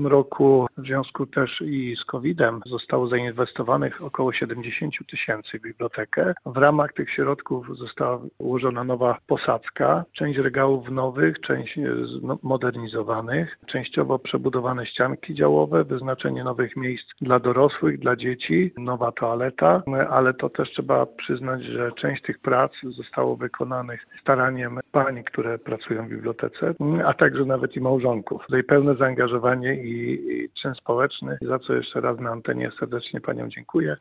tym roku w związku też i z COVID-em zostało zainwestowanych około 70 tysięcy w bibliotekę. W ramach tych środków została ułożona nowa posadzka, część regałów nowych, część modernizowanych, częściowo przebudowane ścianki działowe, wyznaczenie nowych miejsc dla dorosłych, dla dzieci, nowa toaleta, ale to też trzeba przyznać, że część tych prac zostało wykonanych staraniem pań, które pracują w bibliotece, a także nawet i małżonków. Tutaj pełne zaangażowanie i czyn społeczny, za co jeszcze raz na antenie serdecznie Paniom dziękuję.